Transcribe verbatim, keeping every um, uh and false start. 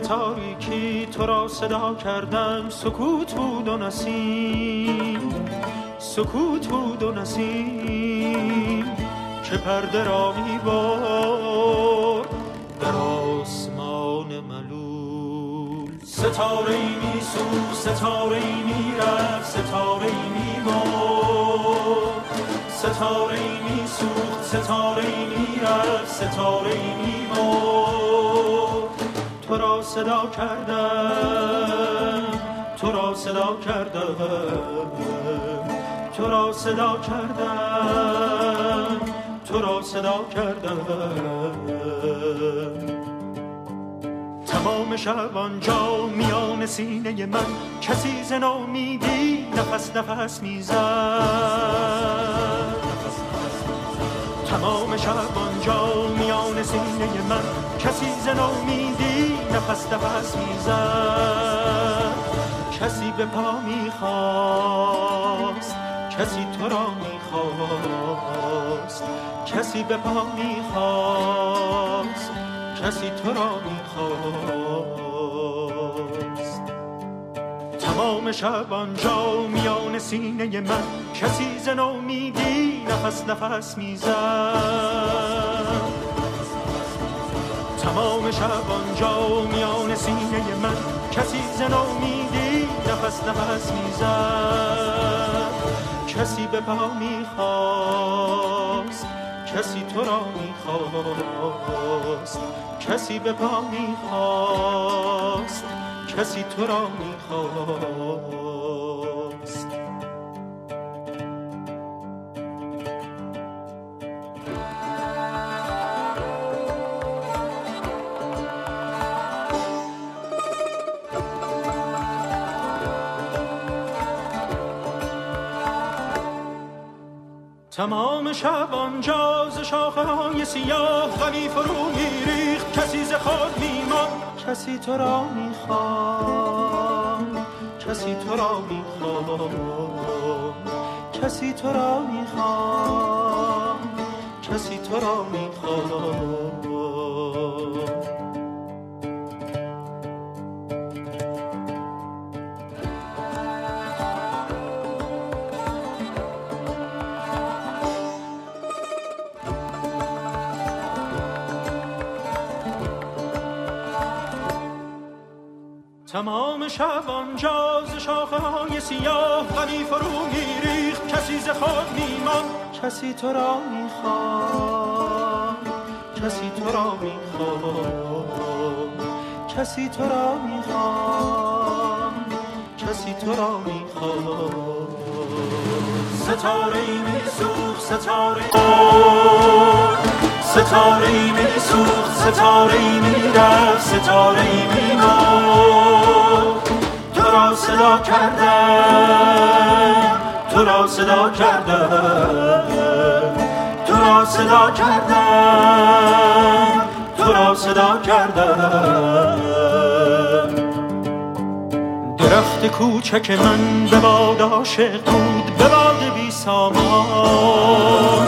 تاریکی تو را صدا کردم، سکوت بود و نسیم، سکوت بود و نسیم که پرده را می برد در آسمان ملول. ستاره ای می سوخت، ستاره ای می رفت، ستاره ای می مرد، ستاره ای می سوخت، ستاره ای می رفت، ستاره ای می مرد. تو را صدا کردم، تو را صدا کردم، تو را صدا کردم، تو را صدا کردم. تمام شب آنجا میان سینه من کسی ز ناامیدی نفس نفس میزد. تمام شب آنجا میان سینه من کسی ز ناامیدی نفس نفس میزد. کسی به پا میخواست، کسی تو را میخواست، کسی به پا میخواست، کسی تو را میخواست. تمام شب آنجا میان سینه من کسی ز ناامیدی نفس نفس میزد. تمام شب آنجا میان سینه من کسی ز ناامیدی نفس نفس میزد. کسی به پا میخواست، کسی تو را میخواست، کسی به پا میخواست، کسی تو را میخواست. تمام شب آنجا ز شاخه های سیاه غمی فرو میریخت، کسی ز خود میماند. کسی تو را میخواد، کسی تو را میخواد، کسی تو را میخواد، کسی تو را میخواد. تمام شب آنجا ز شاخه های سیاه غمی فرو میریخت، کسی ز خود میماند. کسی تو را میخواد، کسی تو را میخواد، کسی تو را میخواد، کسی تو را میخواد. ستاره ای میسوخت، ستاره ستاره ای میسوخت، ستاره ای میرفت، ستاره ای میمرد. تو را صدا کردم، تو را صدا کردم، تو را صدا کردم، تو را صدا کردم. درخت کوچک من به باد عاشق بود، به باد بی سامان.